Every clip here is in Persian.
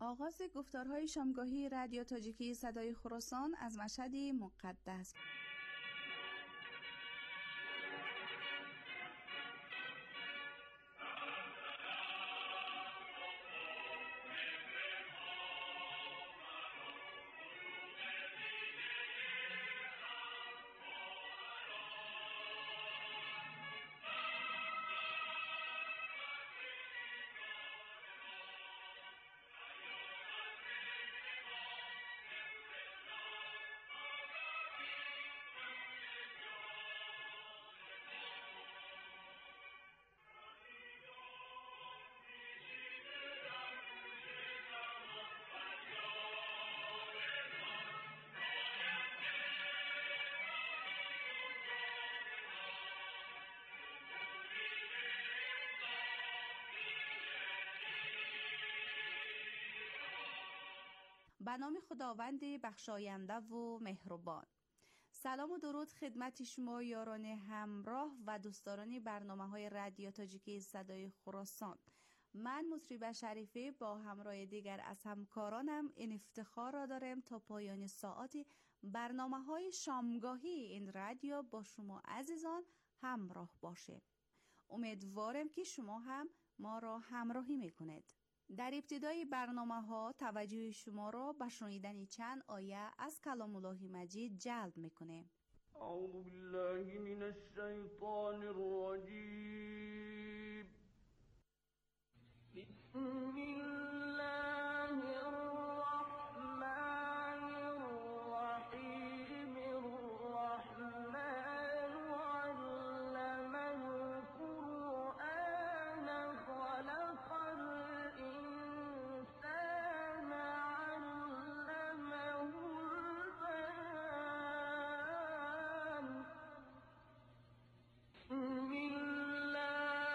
آغاز گفتارهای شامگاهی رادیو تاجیکی صدای خراسان از مشهد مقدس. به نام خداوند بخشاینده و مهربان. سلام و درود خدمت شما یاران همراه و دوستداران برنامه‌های رادیو تاجیکی صدای خراسان. من مطرب شریفی با همراه دیگر از همکارانم این افتخار را دارم تا پایان ساعت برنامه‌های شامگاهی این رادیو با شما عزیزان همراه باشه. امیدوارم که شما هم ما را همراهی میکنید. در ابتدای برنامه‌ها توجه شما را به شنیدن چند آیه از کلام الله مجید جلب میکنیم. اعوذ بالله من الشیطان الرجیم. بسم الله الرحمن الرحیم. الرحمن علم القرآن خلق الإنسان علمه البيان. بسم الله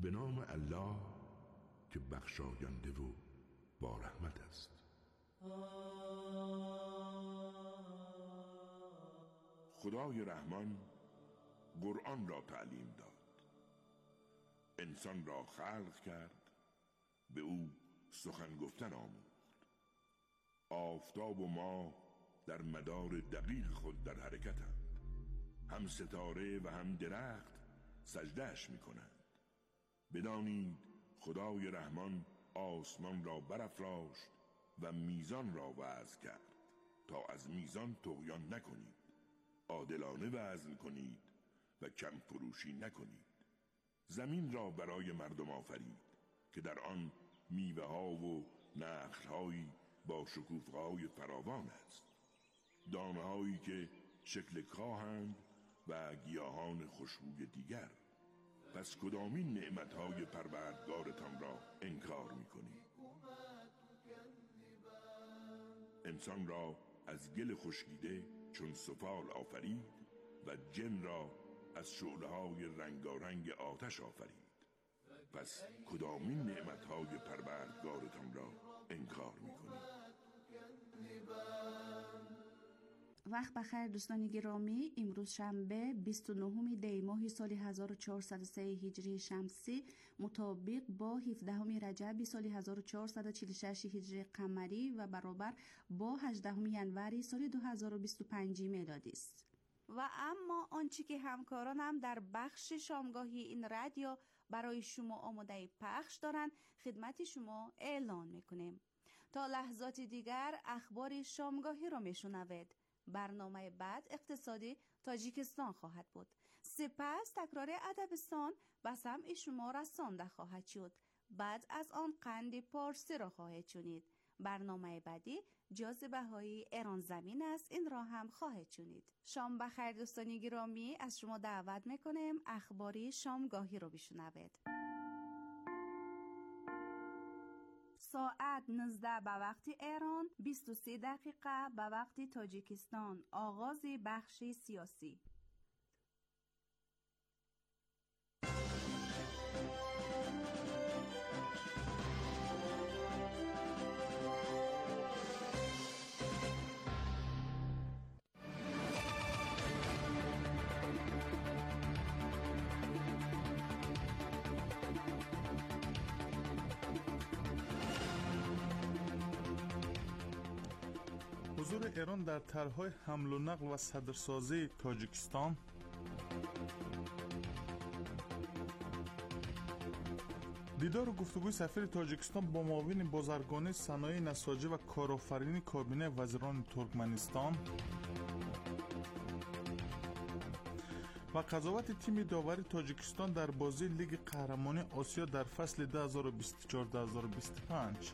به نام الله که بخشاینده و با رحمت است. خدای رحمان قرآن را تعلیم داد، انسان را خلق کرد، به او سخن گفتن آموخت. آفتاب و ماه در مدار دقیق خود در حرکتند، هم ستاره و هم درخت سجدهش می‌کنند. بدانید خدای رحمان آسمان را برافراشت و میزان را وضع کرد تا از میزان طغیان نکنید، عادلانه وزن کنید و کم فروشی نکنید. زمین را برای مردم آفرید که در آن میوه ها و نخل هایی با شکوفه های فراوان است، دانه هایی که شکل کاهند و گیاهان خوشبوی دیگر. پس کدامین نعمت های پروردگارتان را انکار میکنید؟ انسان را از گل خشکیده چون سفال آفرید و جن را از شعله های رنگارنگ آتش آفرید. پس کدامین نعمت های پروردگارتان را انکار میکنید؟ وقت بخیر دوستان گرامی، امروز شنبه 29 دی ماه سال 1403 هجری شمسی مطابق با 17 رجب سال 1446 هجری قمری و برابر با 18 ینوری سال 2025 میلادی است. و اما آنچه که همکارانم در بخش شامگاهی این رادیو برای شما آماده پخش دارند خدمت شما اعلان میکنیم. تا لحظات دیگر اخبار شامگاهی را میشنوید. برنامه بعد اقتصادی تاجیکستان خواهد بود. سپس تکرار ادبستان به سمع شما رسانده خواهد شد. بعد از آن قند پارسی را خواهد شنید. برنامه بعدی جاذبه های ایران زمین است، این را هم خواهد شنید. شام بخیر دوستان گرامی، از شما دعوت میکنیم اخباری شامگاهی رو بشنوید. ساعت 19 به وقت ایران، 23 دقیقه به وقت تاجیکستان. آغاز بخش سیاسی. حضور ایران در طرح‌های حمل و نقل و صدرسازی تاجیکستان، دیدار و گفتگوی سفیر تاجیکستان با معاون بازرگانی صنایع نساجی و کارآفرینی کابینه وزیران ترکمنستان و قضاوت تیم داوری تاجیکستان در بازی لیگ قهرمانی آسیا در فصل 2024-2025.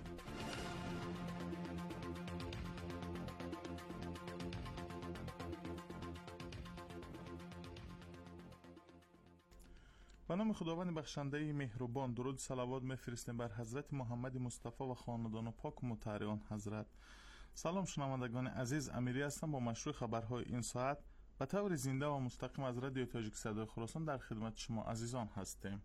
به نام خداوند بخشنده مهربان، درود صلوات می‌فرستیم بر حضرت محمد مصطفی و خاندان پاک و مطهر آن حضرت. سلام شنوندگان عزیز، امیری هستم با مشروع خبرهای این ساعت به طور زنده و مستقیم از رادیو تاجیک صدای خراسان در خدمت شما عزیزان هستیم.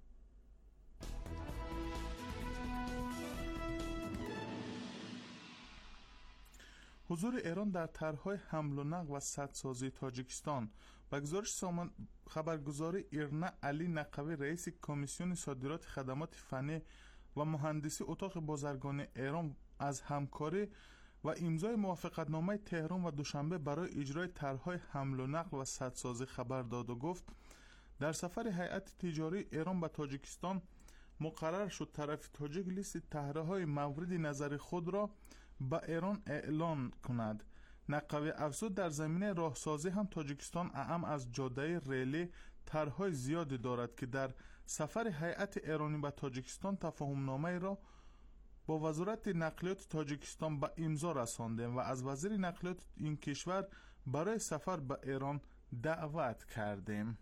حضور ایران در طرح‌های حمل و نقل و سدسازی تاجیکستان. به گزارش خبرگزاری ایرنا، علی نقوی رئیس کمیسیون صادرات خدمات فنی و مهندسی اتاق بازرگانی ایران از همکاری و امضای موافقتنامه تهران و دوشنبه برای اجرای طرح‌های حمل و نقل و سدسازی خبر داد و گفت در سفر هیئت تجاری ایران به تاجیکستان مقرر شد طرف تاجیک لیست طرح‌های مورد نظر خود را به ایران اعلان کند. نقوی افزود در زمینه راهسازی هم تاجیکستان اعم از جاده ریلی طرح‌های زیادی دارد که در سفر هیئت ایرانی به تاجیکستان تفاهم‌نامه را با وزارت نقلیات تاجیکستان به امضا رساندیم و از وزیر نقلیات این کشور برای سفر به ایران دعوت کردیم.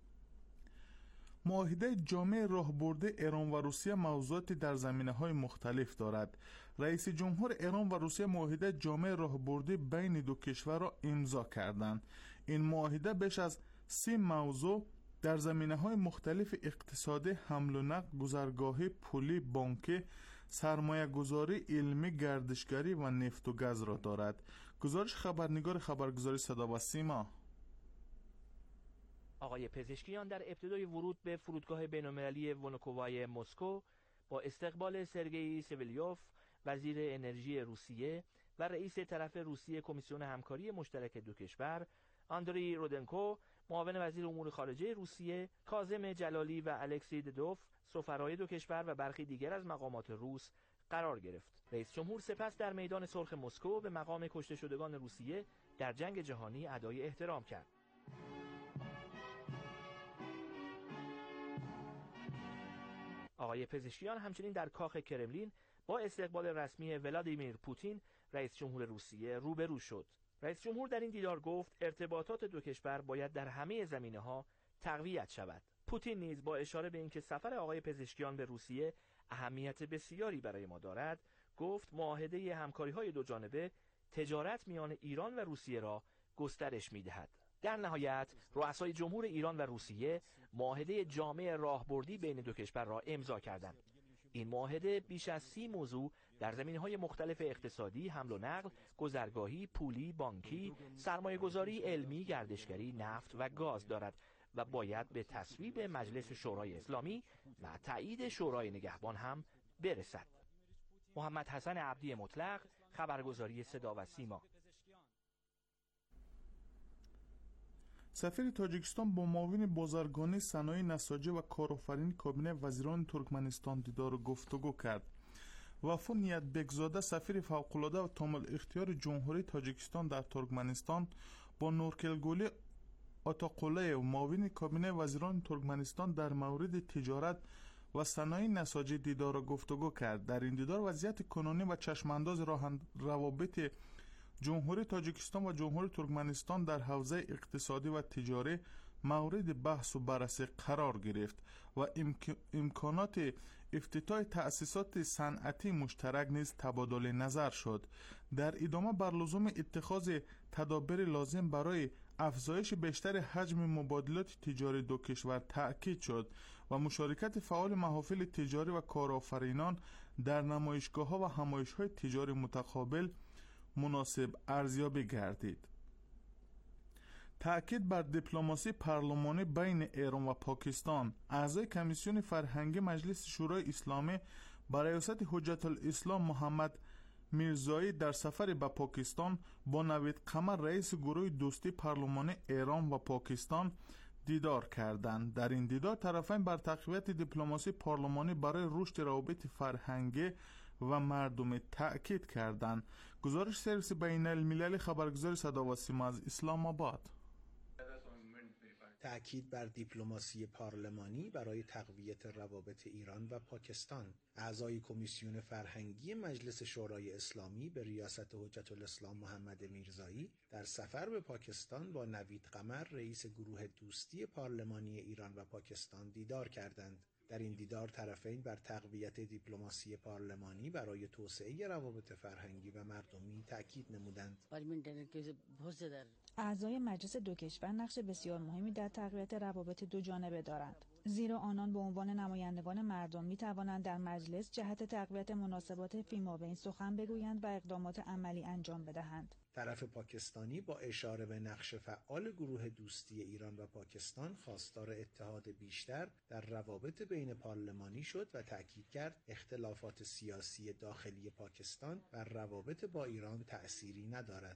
معاهده جامع راهبرد ایران و روسیه موضوعاتی در زمینه‌های مختلف دارد. رئیس جمهور ایران و روسیه معاهده جامع راهبردی بین دو کشور را امضا کردند. این معاهده بیش از 30 موضوع در زمینه‌های مختلف اقتصادی، حمل و نقل، گذرگاهی، پولی، بانکی، سرمایه گذاری، علمی، گردشگری و نفت و گاز را دارد. گزارش خبرنگار خبرگزاری صدا و سیما. آقای پزشکیان در ابتدای ورود به فرودگاه بین‌المللی ونوکووای مسکو با استقبال سرگئی سویلیوف، وزیر انرژی روسیه و رئیس طرف روسیه کمیسیون همکاری مشترک دو کشور، آندری رودنکو، معاون وزیر امور خارجه روسیه، کاظم جلالی و الکسی ددوف، سفرای دو کشور و برخی دیگر از مقامات روس قرار گرفت. رئیس جمهور سپس در میدان سرخ مسکو به مقام کشته شدگان روسیه در جنگ جهانی ادای احترام کرد. آقای پزشکیان همچنین در کاخ کرملین با استقبال رسمی ولادیمیر پوتین رئیس جمهور روسیه روبرو شد. رئیس جمهور در این دیدار گفت ارتباطات دو کشور باید در همه زمینه‌ها تقویت شود. پوتین نیز با اشاره به اینکه سفر آقای پزشکیان به روسیه اهمیت بسیاری برای ما دارد، گفت معاهده همکاری‌های دو جانبه تجارت میان ایران و روسیه را گسترش می‌دهد. در نهایت رؤسای جمهور ایران و روسیه معاهده جامع راهبردی بین دو کشور را امضا کردند. این معاهده بیش از 30 موضوع در زمینه‌های مختلف اقتصادی، حمل و نقل، گذرگاهی، پولی، بانکی، سرمایه‌گذاری، علمی، گردشگری، نفت و گاز دارد و باید به تصویب مجلس شورای اسلامی و تایید شورای نگهبان هم برسد. محمد حسن عبدی مطلق، خبرگزاری صدا و سیما. سفیر تاجیکستان با معاون بازرگانی، صنایع نساجی و کارآفرینی کابینه وزیران ترکمنستان دیدار و گفتگو کرد. وفا نیت بگزاده، سفیر فوق‌العاده و تامل اختیار جمهوری تاجیکستان در ترکمنستان با نورکلگولی آتاقوله و معاون کابینه وزیران ترکمنستان در مورد تجارت و صنایع نساجی دیدار و گفتگو کرد. در این دیدار وضعیت کنونی و چشمانداز روابط جمهوری تاجیکستان و جمهوری ترکمنستان در حوزه اقتصادی و تجاری مورد بحث و بررسی قرار گرفت و امکانات افتتاح تأسیسات صنعتی مشترک نیز تبادل نظر شد. در ادامه بر لزوم اتخاذ تدابیر لازم برای افزایش بیشتر حجم مبادلات تجاری دو کشور تأکید شد و مشارکت فعال محافل تجاری و کارآفرینان در نمایشگاه‌ها و همایش‌های تجاری متقابل مناسب ارزیابی گردید. تأکید بر دیپلماسی پارلمانی بین ایران و پاکستان. اعضای کمیسیون فرهنگی مجلس شورای اسلامی با ریاست حجت الاسلام محمد میرزایی در سفر به پاکستان با نوید قمر رئیس گروه دوستی پارلمانی ایران و پاکستان دیدار کردند. در این دیدار طرفین بر تقویت دیپلماسی پارلمانی برای رشد روابط فرهنگی و مردمی تأکید کردند. گزارش سرویس بین المللی خبرگزاری صدا و سیما از اسلام آباد. تأکید بر دیپلماسی پارلمانی برای تقویت روابط ایران و پاکستان. اعضای کمیسیون فرهنگی مجلس شورای اسلامی به ریاست حجت الاسلام محمد میرزایی در سفر به پاکستان با نوید قمر رئیس گروه دوستی پارلمانی ایران و پاکستان دیدار کردند. در این دیدار طرفین بر تقویت دیپلماسی پارلمانی برای توسعه روابط فرهنگی و مردمی تأکید نمودند. اعضای مجلس دو کشور نقش بسیار مهمی در تقویت روابط دو جانبه دارند، زیرا آنان به عنوان نمایندگان مردم می توانند در مجلس جهت تقویت مناسبات فیمابین سخن بگویند و اقدامات عملی انجام بدهند. طرف پاکستانی با اشاره به نقش فعال گروه دوستی ایران و پاکستان خواستار اتحاد بیشتر در روابط بین پارلمانی شد و تأکید کرد اختلافات سیاسی داخلی پاکستان بر روابط با ایران تأثیری ندارد.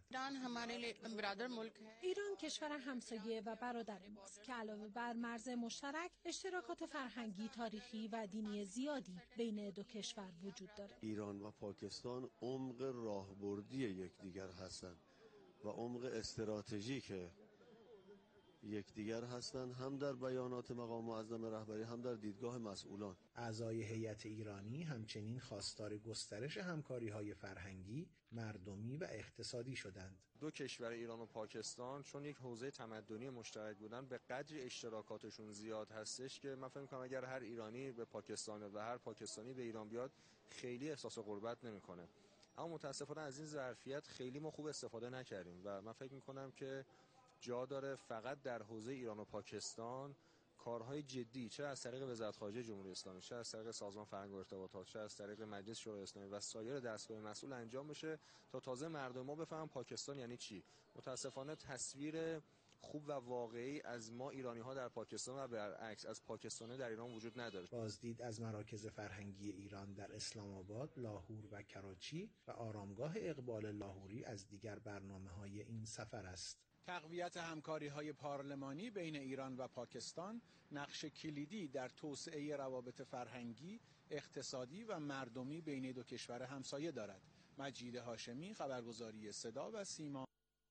ایران کشور همسایه و برادر ماست که علاوه بر مرز مشترک اشتراکات فرهنگی، تاریخی و دینی زیادی بین دو کشور وجود دارد. ایران و پاکستان عمق راهبردی یکدیگر هستند و عمق استراتژیک یکدیگر هستند، هم در بیانات مقام معظم رهبری هم در دیدگاه مسئولان. اعضای هیئت ایرانی همچنین خواستار گسترش همکاری‌های فرهنگی، مردمی و اقتصادی شدند. دو کشور ایران و پاکستان چون یک حوزه تمدنی مشترک بودن به قدری اشتراکاتشون زیاد هستش که من فکر می‌کنم اگر هر ایرانی به پاکستان و هر پاکستانی به ایران بیاد خیلی احساس غربت نمی‌کنه. اما متاسفانه از این ظرفیت خیلی ما خوب استفاده نکردیم و من فکر می‌کنم که جا داره فقط در حوزه ایران و پاکستان کارهای جدی، چه از طریق وزارت خارجه جمهوری اسلامی، چه از طریق سازمان فرهنگ و ارتباطات، چه از طریق مجلس شورای اسلامی و سایر دستگاه مسئول انجام بشه تا تازه مردم ما بفهمن پاکستان یعنی چی. متاسفانه تصویر خوب و واقعی از ما ایرانی‌ها در پاکستان و برعکس از پاکستانی در ایران وجود نداره. بازدید از مراکز فرهنگی ایران در اسلام آباد، لاهور و کراچی و آرامگاه اقبال لاهوری از دیگر برنامه‌های این سفر است. تقویت همکاری‌های پارلمانی بین ایران و پاکستان نقش کلیدی در توسعه روابط فرهنگی، اقتصادی و مردمی بین دو کشور همسایه دارد. مجید هاشمی، خبرگزاری صدا و سیما.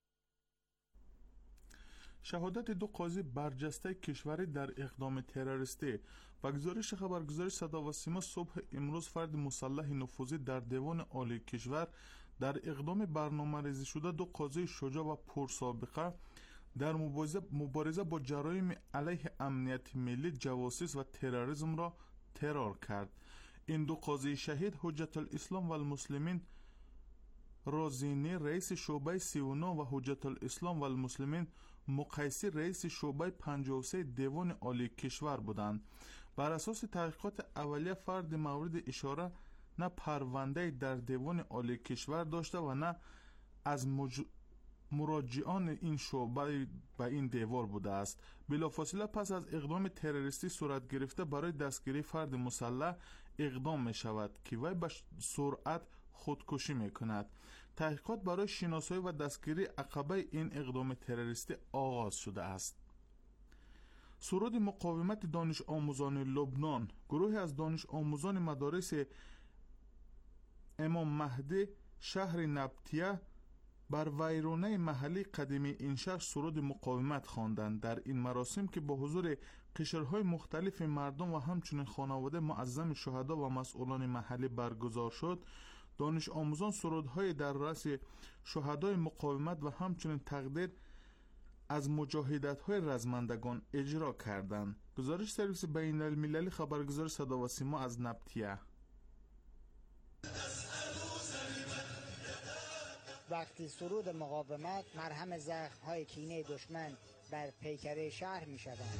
شهادت دو قاضی برجسته کشوری در اقدام تروریستی و گزارش خبرگزاری صدا و سیما صبح امروز فرد مسلح نفوذی در دیوان عالی کشور در اقدام برنامه‌ریزی شده دو قاضی شجاع و پرسابقه در مبارزه با جرایم علیه امنیت ملی، جواسیس و تروریسم را ترور کرد. این دو قاضی شهید حجت الاسلام و المسلمین رازینی رئیس شعبه 39 و حجت الاسلام و المسلمین مقیسی رئیس شعبه 53 دیوان عالی کشور بودند. بر اساس تحقیقات اولیه فرد مورد اشاره نه پرونده در دیوان عالی کشور داشته و نه از مراجعان این شعبه به این دیوار بوده است. بلافاصله پس از اقدام تروریستی صورت گرفته برای دستگیری فرد مسلح اقدام می شود که وی به سرعت خودکشی می کند. تحقیقات برای شناسایی و دستگیری عقبه این اقدام تروریستی آغاز شده است. سرود مقاومت دانش آموزان لبنان، گروهی از دانش آموزان مدارس امام مهدی شهر نبتیه بر ویرانه محلی قدیمی این شهر سرود مقاومت خواندند. در این مراسم که با حضور قشرهای مختلف مردم و همچنین خانواده معظم شهدا و مسئولان محلی برگزار شد، دانش آموزان سرودهای در رأس شهدای مقاومت و همچنین تقدیر از مجاهدت‌های رزمندگان اجرا کردند. گزارش سرویس بین المللی خبرگزاری صدا و سیما از نبتیه. وقتی سرود مقاومت مرهم زخم‌های کینه دشمن بر پیکره شهر می‌شوند.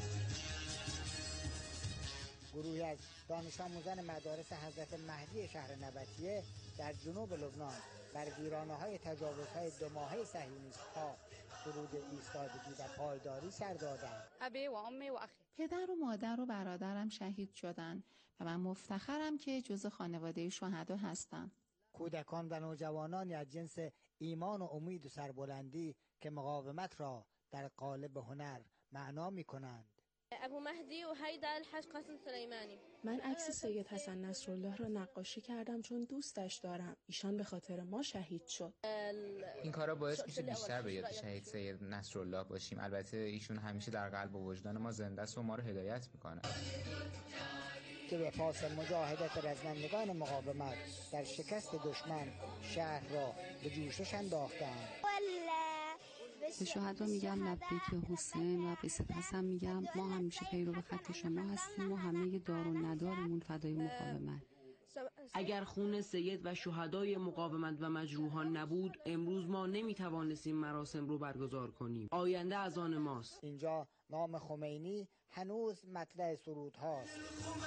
گروهی از دانش آموزان مدارس حضرت مهدی شهر نبتیه در جنوب لبنان بر ویرانه‌های تجاوزهای 2 ماهه صهیونیست‌ها سرود ایستادگی و پایداری سر دادند. ابی و امی و اخی، پدر و مادر و برادرم شهید شدند و من مفتخرم که جزو خانواده شهدا هستم. کودکان و نوجوانانی از جنس ایمان و امید و سربلندی که مقاومت را در قالب هنر معنا می‌کنند. ابو مهدی و هیدا الحاج قاسم سلیمانی. من عکس سید حسن نصرالله را نقاشی کردم چون دوستش دارم. ایشان به خاطر ما شهید شد. این کارا باعث میشه بیشتر به یاد شهید سید نصرالله باشیم. البته ایشون همیشه در قلب و وجدان ما زنده است و ما رو هدایت میکنه. که به پاس مجاهدت رزمندگان مقاومت در شکست دشمن شهر را به جوشش انداختند. به شهدا میگم لبیک حسین و به سپاسم میگم ما همیشه پیرو خط شما هستیم و همه دار و ندارمون فدای مقاومت. اگر خون سید و شهدای مقاومت و مجروحان نبود امروز ما نمیتوانستیم مراسم رو برگزار کنیم. آینده از آن ماست. اینجا نام خمینی هنوز مطلع سرود هاست.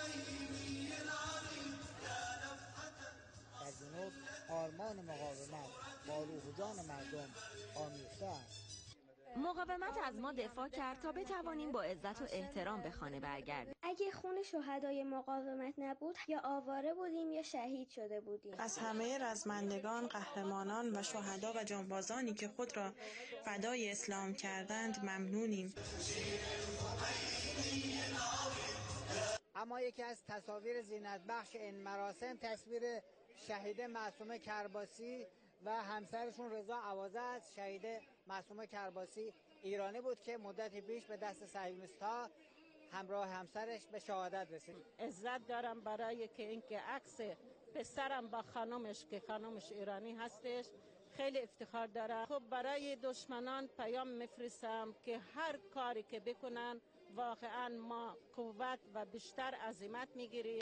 در جنوب آرمان مقاومت با روح و جان مردم آمیخته است. مقاومت از ما دفاع کرد تا بتوانیم با عزت و احترام به خانه برگردیم. اگه خون شهدای مقاومت نبود یا آواره بودیم یا شهید شده بودیم. از همه رزمندگان، قهرمانان و شهدا و جانبازانی که خود را فدای اسلام کردند ممنونیم. اما یکی از تصاویر زینت بخش این مراسم تصویر شهید معصومه کرباسی و همسرشون رضا اوازه است. شهید معصومه کرباسی ایرانی بود که مدتی پیش به دست صهیونیست‌ها همراه همسرش به شهادت رسید. عزت دارم برای اینکه عکس پسرم با خانمش که خانمش ایرانی هستش خیلی افتخار دارم. خب برای دشمنان پیام میفرستم که هر کاری که بکنن واقعا ما قوت و بیشتر عزیمت میگیریم.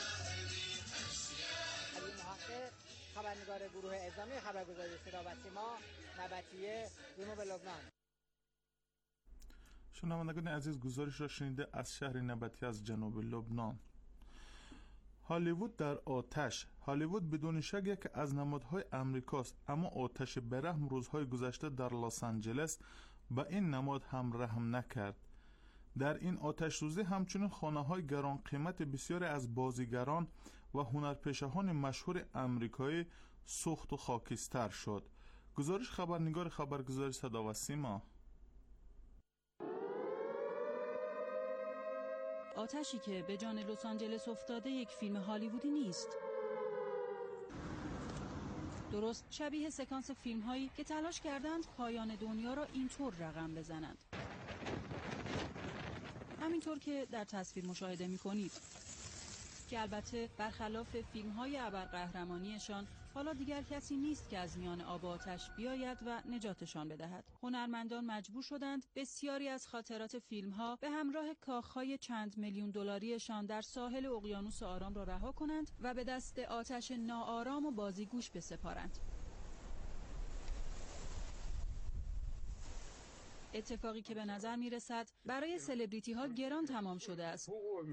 علی محقق، خبرنگار گروه اعزامی خبرگزاری صدا و سیما، نبتیه، جنوب لبنان. شنوندگان عزیز، گزارش را شنیده از شهر نبطی از جنوب لبنان. هالیوود در آتش. هالیوود بدون شک یکی از نمادهای امریکاست، اما آتش برهم روزهای گذشته در لس آنجلس به این نماد هم رحم نکرد. در این آتش سوزی همچنین خانه‌های گران قیمت بسیاری از بازیگران و هنرپیشه‌های مشهور آمریکایی سوخت و خاکستر شد. گزارش خبرنگار خبرگزاری صدا و سیما. آتشی که به جان لس آنجلس افتاده یک فیلم هالیوودی نیست. درست شبیه سکانس فیلم هایی که تلاش کردند پایان دنیا را اینطور رقم بزنند. همینطور که در تصویر مشاهده می کنید که البته برخلاف فیلم های ابرقهرمانیشان حالا دیگر کسی نیست که از میان آب و آتش بیاید و نجاتشان بدهد. هنرمندان مجبور شدند بسیاری از خاطرات فیلم ها به همراه کاخهای چند میلیون دلاریشان در ساحل اقیانوس آرام را رها کنند و به دست آتش ناآرام و بازیگوش بسپارند. اتفاقی که به نظر می رسد برای سلبریتی ها گران تمام شده است.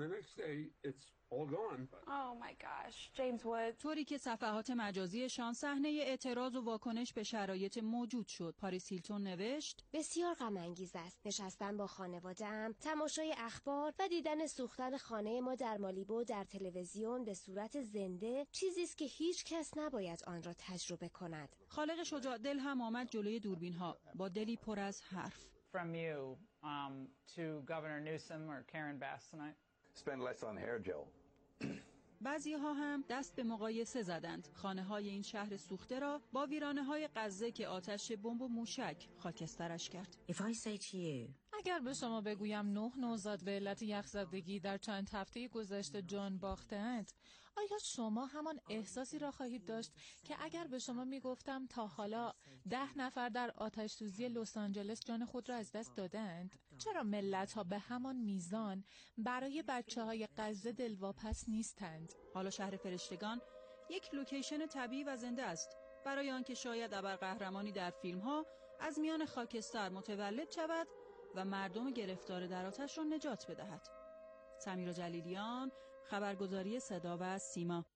طوری که صفحات مجازیشان صحنه اعتراض و واکنش به شرایط موجود شد. پاریس هیلتون نوشت: بسیار غم انگیز است نشستن با خانواده‌ام، تماشای اخبار و دیدن سوختن خانه ما در مالیبو در تلویزیون به صورت زنده، چیزی است که هیچ کس نباید آن را تجربه کند. خالق شجاع دل هم آمد جلوی دوربین ها با دلی پر از حرف. From you to Governor Newsom or Karen Bass tonight. Spend less on hair gel. بعضی ها هم دست به مقایسه زدند خانه های این شهر سوخته را با ویرانه های غزه که آتش بمب و موشک خاکسترش کرد. اگر به شما بگویم 9 نوزاد به علت یخزدگی در چند هفته گذشته جان باختند، آیا شما همان احساسی را خواهید داشت که اگر به شما میگفتم تا حالا 10 نفر در آتش سوزی لس آنجلس جان خود را از دست دادند؟ چرا ملت ها به همان میزان برای بچه های غزه دلواپس نیستند؟ حالا شهر فرشتگان یک لوکیشن طبیعی و زنده است برای آنکه شاید ابرقهرمانی در فیلم ها از میان خاکستر متولد شود و مردم گرفتار در آتش را نجات بدهد. سمیرا جلیلیان، خبرگزاری صدا و سیما.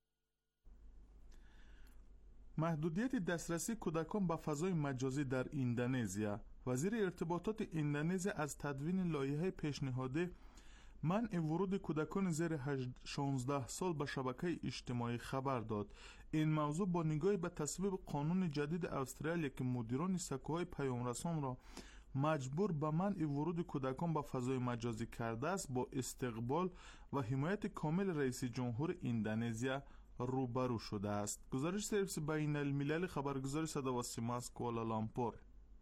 محدودیت دسترسی کودکان به فضای مجازی در اندونزیا. وزیر ارتباطات اندونزیا از تدوین لایحه پیشنهادی منع ورود کودکان زیر 16 سال به شبکه اجتماعی خبر داد. این موضوع با نگاهی به تصویب قانون جدید استرالیا که مدیران سکوهای پیامرسان را مجبور به منع ورود کودکان به فضای مجازی کرده است، با استقبال و حمایت کامل رئیس جمهور اندونزیا روبرو شده است. گزارش سرویس بین الملل خبرگزاری صدا و سیما از کوالالامپور.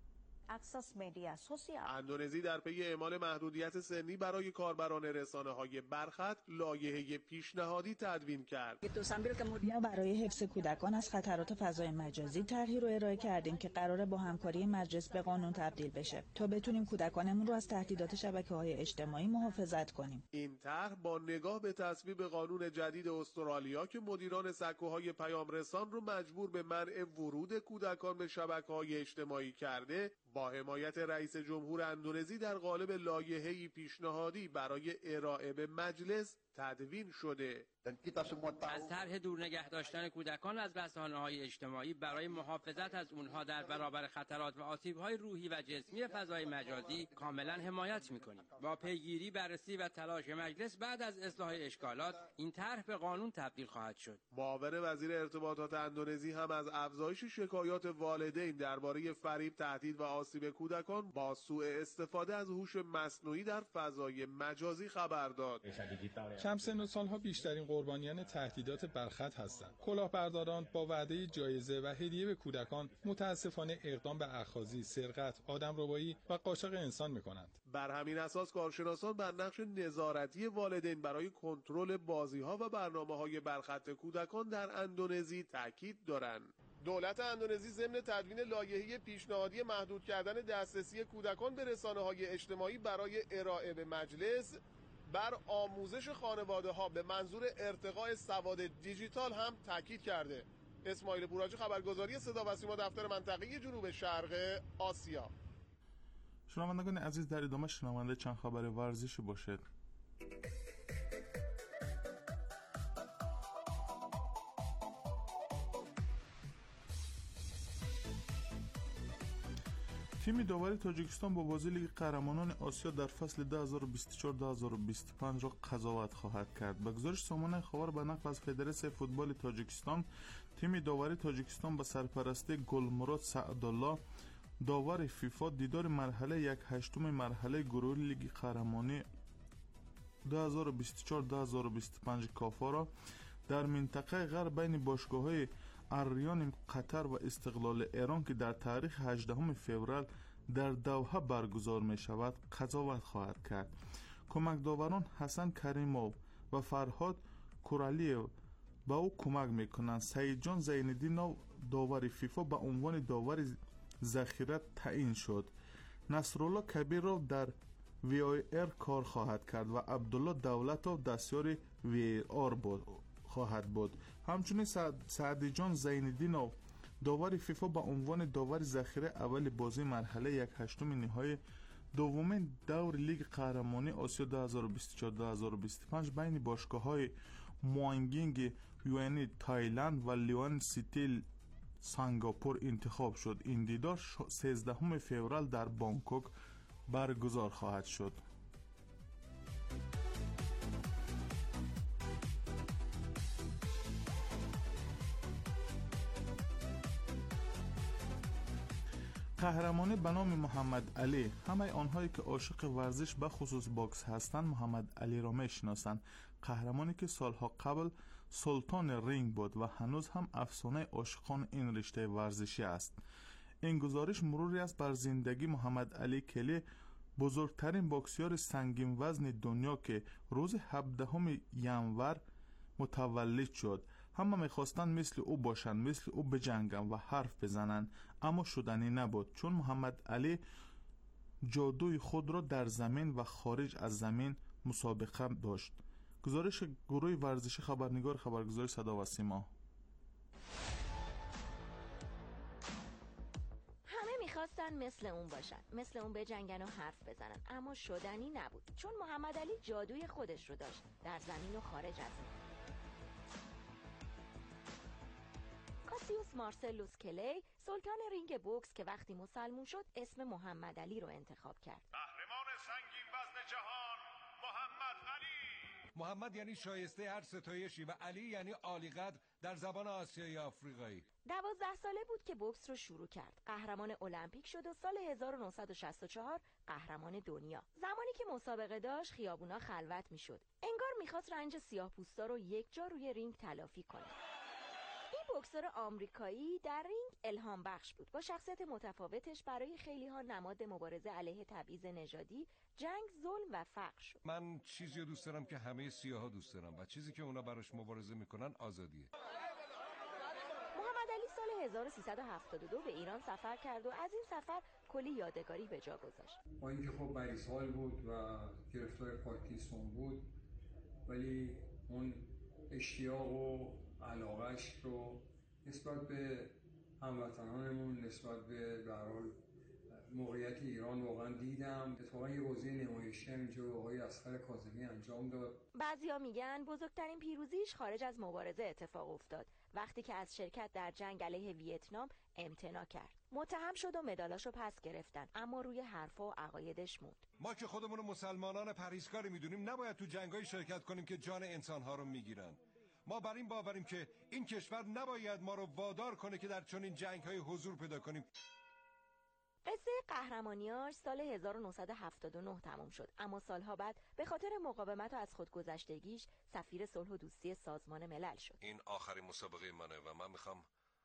اندونزی در پی اعمال محدودیت سنی برای کاربران رسانه‌های برخط لایحه پیشنهادی تدوین کرد. ما برای حفظ کودکان از خطرات فضای مجازی طرحی رو ارائه کردیم که قراره با همکاری مجلس به قانون تبدیل بشه تا بتونیم کودکانمون رو از تهدیدات شبکه‌های اجتماعی محافظت کنیم. این طرح با نگاه به تصویب قانون جدید استرالیا که مدیران سکوهای پیام رسان رو مجبور به منع ورود کودکان به شبکه‌های اجتماعی کرده، با حمایت رئیس جمهور اندونزی در قالب لایحه‌ای پیشنهادی برای ارائه به مجلس تدوین شده. از طرح دور نگه داشتن کودکان از رسانه‌های اجتماعی برای محافظت از اونها در برابر خطرات و آسیب‌های روحی و جسمی فضای مجازی کاملا حمایت می‌کنیم. با پیگیری، بررسی و تلاش مجلس بعد از اصلاح اشکالات این طرح به قانون تبدیل خواهد شد. معاون وزیر ارتباطات اندونزی هم از افزایش شکایات والدین درباره فریب، تهدید و آسیب کودکان با سوء استفاده از هوش مصنوعی در فضای مجازی خبر داد. کم سن و سالها بیشترین قربانیان تهدیدات برخط هستند. کلاهبرداران با وعده جایزه و هدیه به کودکان متاسفانه اقدام به اخاذی، سرقت، آدمربایی و قاچاق انسان می‌کنند. بر همین اساس کارشناسان بر نقش نظارتی والدین برای کنترل بازی‌ها و برنامه‌های برخط کودکان در اندونزی تاکید دارند. دولت اندونزی ضمن تدوین لایحه پیشنهادی محدود کردن دسترسی کودکان به رسانه‌های اجتماعی برای ارائه به مجلس بر آموزش خانواده‌ها به منظور ارتقاء سواد دیجیتال هم تاکید کرده. اسماعیل پوراجی، خبرگزاری صدا و سیما، دفتر منطقه جنوب شرق آسیا. شنوندگان عزیز، در ادامه شنونده چند خبر ورزشی باشید. تیم داوری تاجیکستان با بازی لیگ قهرمانان آسیا در فصل 2024-2025 را قضاوت خواهد کرد. به گزارش سامانه خبر به نقل از فدراسیون فوتبال تاجیکستان، تیم داوری تاجیکستان به سرپرستی گلمراد سعدالله داور فیفا دیدار مرحله 1/8 مرحله گروهی لیگ قهرمانی 2024-2025 کافا را در منطقه غرب بین باشگاه‌های اریان قطر و استقلال ایران که در تاریخ 18 فوریه در دوحه برگزار می شود قضاوت خواهد کرد. کمک داوران حسن کریموف و فرهاد کورالیو به او کمک می کنند. سعید جان زین‌الدینov داور فیفا به عنوان داور ذخیره تعیین شد. نصرالله کبیرov در VAR کار خواهد کرد و عبدالله دولتov دستیار VAR خواهد بود. همچنین سعدی جان زین‌الدینov داور فیفا به عنوان داور ذخیره اول بازی مرحله 1/8 نهایی دومین دور لیگ قهرمانی آسیا 2024-2025 بین باشگاه‌های موانگینگ یوئنی تایلند و لیون سیتی سنگاپور انتخاب شد. این دیدار 13 فوریه در بانکوک برگزار خواهد شد. قهرمانی به نام محمد علی. همه آنهایی که عاشق ورزش به خصوص باکس هستند محمد علی را میشناسند. قهرمانی که سالها قبل سلطان رینگ بود و هنوز هم افسانه عاشقان این رشته ورزشی است. این گزارش مروری است بر زندگی محمد علی کلی، بزرگترین باکسیور سنگین وزن دنیا که روز 17 ینور متولد شد. همه میخواستند مثل او باشند، مثل او بجنگند و حرف بزنند، اما شدنی نبود، چون محمد علی جادوی خود را در زمین و خارج از زمین مسابقه داشت. گزارش گروه ورزشی خبرنگار خبرگزاری صدا و سیما. همه میخواستن مثل اون باشن، مثل اون بجنگن و حرف بزنن، اما شدنی نبود، چون محمد علی جادوی خودش رو داشت در زمین و خارج از اون. کاسیوس مارسلوس کلی، سلطان رینگ بوکس که وقتی مسلمون شد اسم محمد علی رو انتخاب کرد. قهرمان سنگین وزن جهان محمد علی. محمد یعنی شایسته هر ستایشی و علی یعنی عالی قدر در زبان آسیایی آفریقایی. 12 ساله بود که بوکس رو شروع کرد. قهرمان المپیک شد و سال 1964 قهرمان دنیا. زمانی که مسابقه داشت خیابونا خلوت میشد. انگار میخواست رنج سیاه‌پوستا رو یک جا روی رینگ تلافی کنه. این بوکسور آمریکایی در رینگ الهام بخش بود. با شخصیت متفاوتش برای خیلی ها نماد مبارزه علیه تبعیض نژادی، جنگ، ظلم و فقر شد. من چیزی رو دوست دارم که همه سیاها دوست دارم و چیزی که اونا براش مبارزه میکنن آزادیه. محمد علی سال 1372 به ایران سفر کرد و از این سفر کلی یادگاری به جا گذاشت. با اینکه خب مریض‌حال بود و گرفتار پارکینسون بود، ولی اون اشتیاق و علاقه‌اش رو نسبت به هموطنانمون، نسبت به در حال موقعیت ایران واقعا دیدم. اتفاقا یه بازی نمایشی اینجا آقای اصغر کاظمی انجام داد. بعضیا میگن بزرگترین پیروزیش خارج از مبارزه اتفاق افتاد وقتی که از شرکت در جنگ علیه ویتنام امتناع کرد. متهم شد و مدالاشو پس گرفتن، اما روی حرفا و عقایدش موند. ما که خودمون مسلمانان پرهیزکاری میدونیم نباید تو جنگای شرکت کنیم که جان انسانها رو میگیرن. ما بر این باوریم که این کشور نباید ما رو وادار کنه که در چنین جنگ‌های حضور پیدا کنیم. قصه قهرمانیاش سال 1979 تموم شد، اما سالها بعد به خاطر مقاومت و از خودگذشتگیش سفیر صلح و دوستی سازمان ملل شد. این آخرین مسابقه منه و من میخوام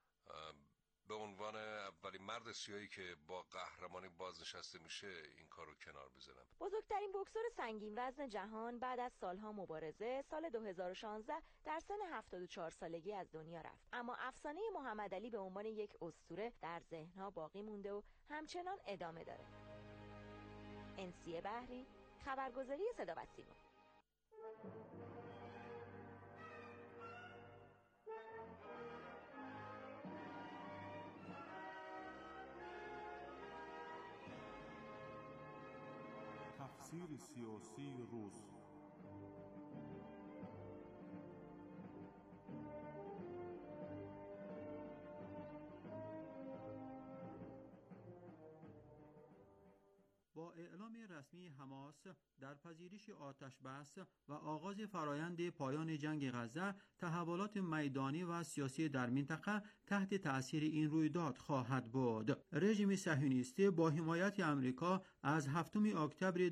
به عنوان اولین مرد سیاهی که با قهرمانی بازنشسته میشه این کار رو کنار بزنم. بزرگترین بوکسور سنگین وزن جهان بعد از سالها مبارزه سال 2016 در سن 74 سالگی از دنیا رفت، اما افسانه محمد علی به عنوان یک اسطوره در ذهنها باقی مونده و همچنان ادامه داره. انسیه بحری، خبرگزاری صدا و سیما. مسیر سیاسی روس. با اعلام رسمی حماس در پذیرش آتش بس و آغاز فرایند پایان جنگ غزه، تحولات میدانی و سیاسی در منطقه تحت تأثیر این رویداد خواهد بود. رژیم صهیونیستی با حمایت آمریکا از 7 اکتبر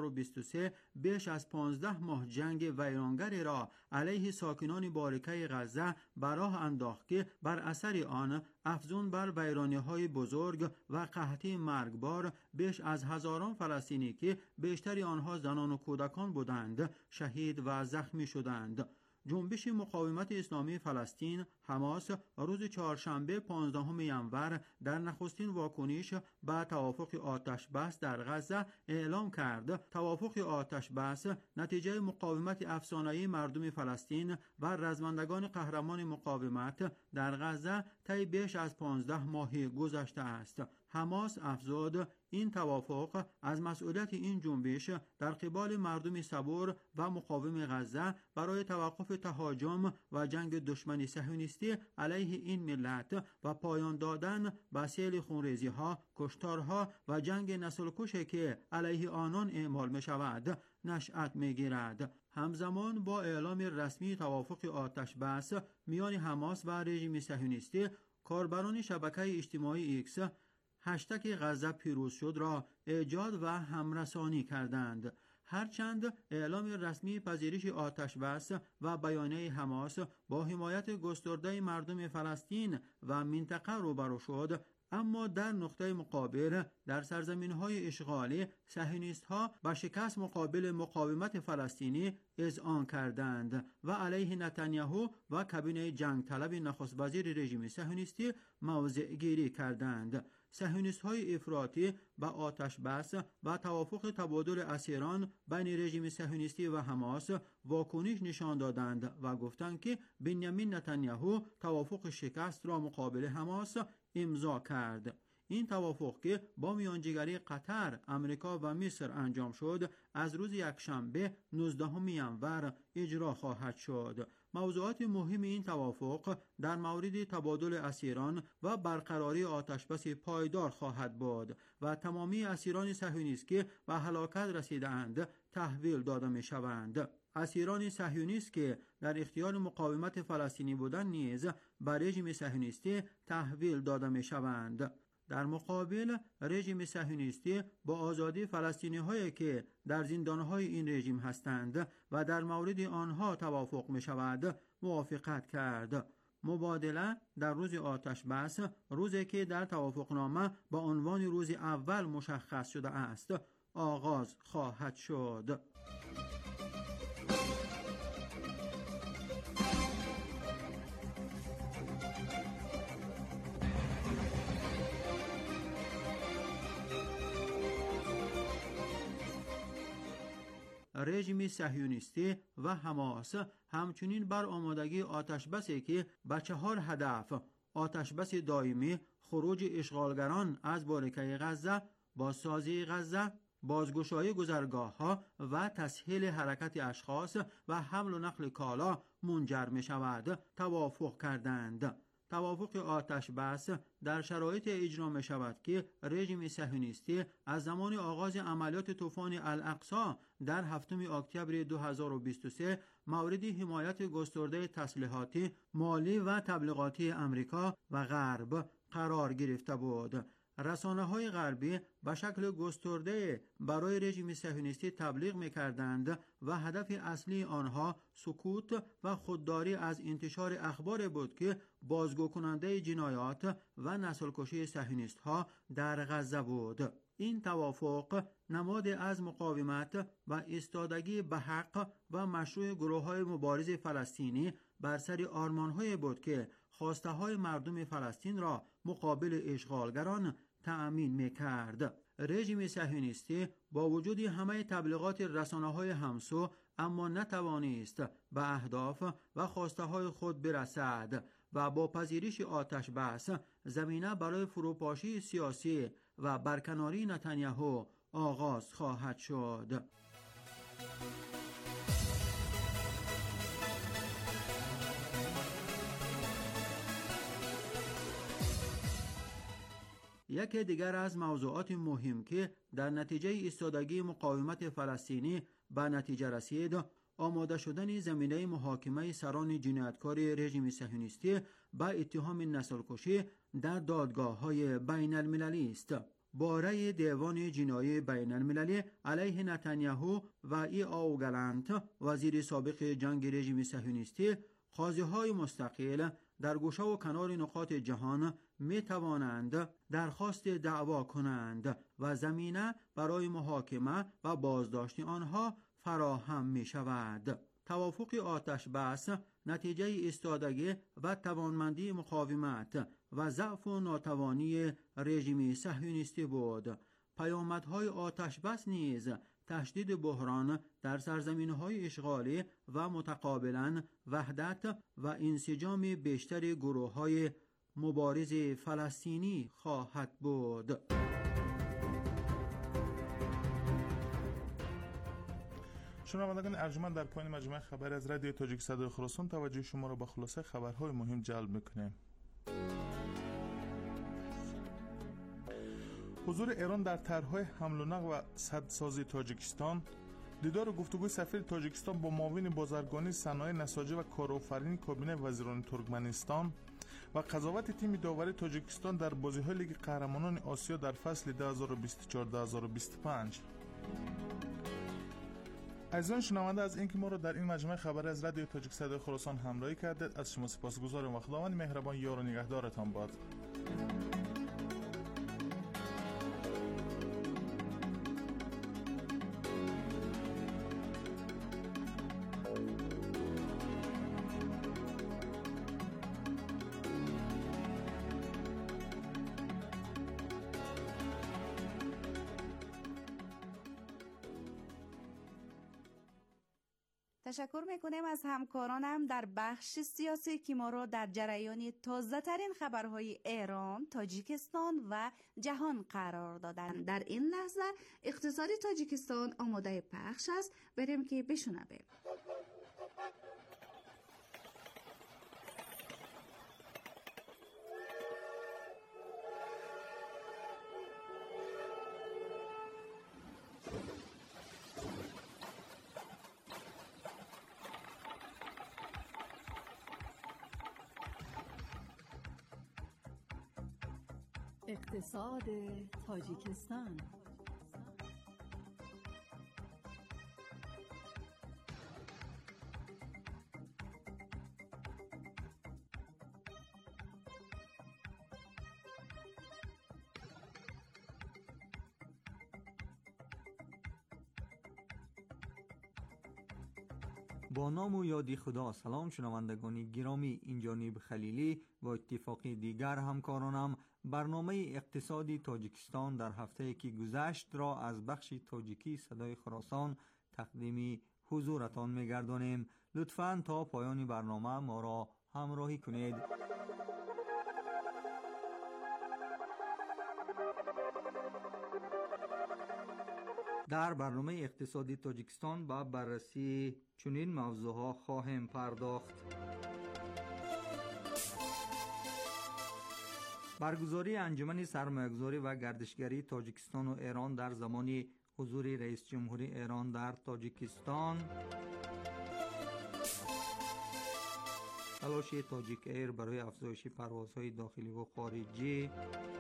2023 بیش از 15 ماه جنگ ویرانگر را علیه ساکنان باریکه غزه به راه انداخت که بر اثر آن افزون بر ویرانی‌های بزرگ و قحطی مرگبار بیش از هزاران فلسطینی که بیشتر آنها زنان و کودکان بودند شهید و زخمی شدند. جنبش مقاومت اسلامی فلسطین حماس روز چهارشنبه 15 ژانویه در نخستین واکنش به توافق آتش بس در غزه اعلام کرد توافق آتش بس نتیجه مقاومت افسانه‌ای مردم فلسطین و رزمندگان قهرمان مقاومت در غزه طی بیش از 15 ماه گذشته است. حماس افزود این توافق از مسئولیت این جنبش در قبال مردم صبور و مقاوم غزه برای توقف تهاجم و جنگ دشمنی صهیونیستی علیه این ملت و پایان دادن به سیل خونریزی‌ها، کشتارها و جنگ نسل‌کشی که علیه آنان اعمال می‌شود نشأت می‌گیرد. همزمان با اعلام رسمی توافق آتش بس میان حماس و رژیم صهیونیستی، کاربران شبکه اجتماعی ایکس هشتگ غزه پیروز شد را ایجاد و همرسانی کردند. هرچند اعلام رسمی پذیرش آتش بس و بیانیه حماس با حمایت گسترده مردم فلسطین و منطقه روبرو شد، اما در نقطه مقابل در سرزمین‌های اشغالی صهیونیست‌ها با شکست مقابل مقاومت فلسطینی اذعان کردند و علیه نتانیاهو و کابینه جنگ طلب نخست وزیر رژیم صهیونیستی موضع گیری کردند. صهیونیست‌های افراطی با آتش بس و توافق تبادل اسیران بین رژیم صهیونیستی و حماس واکنش نشان دادند و گفتند که بنیامین نتانیاهو توافق شکست را مقابل حماس امضا کرد. این توافق که با میانجیگری قطر، آمریکا و مصر انجام شد، از روز یکشنبه 19 ژانویه اجرا خواهد شد. موضوعات مهم این توافق در مورد تبادل اسیران و برقراری آتشبس پایدار خواهد بود و تمامی اسیران صهیونیست که به هلاکت رسیدند تحویل داده می شوند. اسیران صهیونیست که در اختیار مقاومت فلسطینی بودند نیز به رژیم صهیونیستی تحویل داده می شوند. در مقابل رژیم صهیونیستی با آزادی فلسطینی هایی که در زندانهای این رژیم هستند و در مورد آنها توافق می شود موافقت کرد. مبادله در روز آتش بس، روزی که در توافقنامه با عنوان روز اول مشخص شده است، آغاز خواهد شد. رژیم صهیونیستی و حماس همچنین بر آمادگی آتشبسی که به 4 هدف آتشبس دائمی، خروج اشغالگران از باریکه غزه، بازسازی غزه، بازگشایی گذرگاه‌ها و تسهیل حرکت اشخاص و حمل و نقل کالا منجر می شود توافق کردند. توافق آتش بس در شرایط اجرا می شود که رژیم صهیونیستی از زمان آغاز عملیات طوفان الاقصی در 7 اکتبر 2023 مورد حمایت گسترده تسلیحاتی، مالی و تبلیغاتی آمریکا و غرب قرار گرفته بود. رسانه‌های غربی به شکل گسترده برای رژیم صهیونیستی تبلیغ می‌کردند و هدف اصلی آنها سکوت و خودداری از انتشار اخبار بود که بازگو کننده جنایات و نسل‌کشی صهیونیست‌ها در غزه بود. این توافق نماد از مقاومت و ایستادگی به حق و مشروع گروه‌های مبارز فلسطینی بر سر آرمان‌های بود که خواسته‌های مردم فلسطین را مقابل اشغالگران تأمین می‌کرد. رژیم صهیونیستی با وجود همه تبلیغات رسانه‌های همسو اما نتوانست به اهداف و خواسته‌های خود برسد و با پذیرش آتش بس زمینه برای فروپاشی سیاسی و برکناری نتانیاهو آغاز خواهد شد. یکی دیگر از موضوعات مهم که در نتیجه ایستادگی مقاومت فلسطینی به نتیجه رسید، آماده شدن زمینه محاکمه سران جنایتکار رژیم صهیونیستی به اتهام نسل‌کشی در دادگاه‌های بین المللی است. باره دیوان جنایی بین المللی علیه نتانیاهو و او گالانت، وزیر سابق جنگ رژیم صهیونیستی، قاضی‌های مستقل در گوشه و کنار نقاط جهان می توانند درخواست دعوا کنند و زمینه برای محاکمه و بازداشت آنها فراهم می شود. توافق آتش بس نتیجه ایستادگی و توانمندی مقاومت و ضعف و ناتوانی رژیم صهیونیستی بود. پیامدهای آتش بس نیز تشدید بحران در سرزمین‌های اشغالی و متقابلاً وحدت و انسجام بیشتر گروه‌های مبارز فلسطینی خواهد بود. شنوندگان ارجمند، در پایان مجموعه خبر از رادیو تاجیک صدای خراسان توجه شما را به خلاصه خبرهای مهم جلب می‌کنیم. حضور ایران در طرح‌های حمل و نقل و سدسازی تاجیکستان، دیدار و گفتگوی سفیر تاجیکستان با معاون بازرگانی، صنایع نساجی و کارآفرینی کابینه وزیران ترکمنستان و قضاوت تیم داوری تاجیکستان در بازی‌های لیگ قهرمانان آسیا در فصل 2024-2025. عزیزان شنونده، از اینکه ما را در این مجموعه خبر از رادیو تاجیک صدای خراسان همراهی کردید از شما سپاسگزارم و خداوند مهربان یار و نگهدارتان باد. تشکر میکنیم از همکارانم در بخش سیاسی که ما را در جریان تازه ترین خبرهای ایران، تاجیکستان و جهان قرار دادند. در این لحظه اقتصاد تاجیکستان آماده پخش است. بریم که بشنویم. اقتصاد تاجیکستان. با نام و یادی خدا. سلام شنوندگان گرامی، این جانب خلیلی و اتفاقی دیگر همکارانم برنامه اقتصادی تاجیکستان در هفته که گذشت را از بخش تاجیکی صدای خراسان تقدیم حضورتان می‌گردانیم. لطفاً تا پایان برنامه ما را همراهی کنید. در برنامه اقتصادی تاجیکستان با بررسی چنین موضوعها خواهیم پرداخت. برگزاری انجمن سرمایه‌گذاری و گردشگری تاجیکستان و ایران در زمان حضور رئیس جمهوری ایران در تاجیکستان، تلاش تاجیک ایر برای افزایش پروازهای داخلی و خارجی،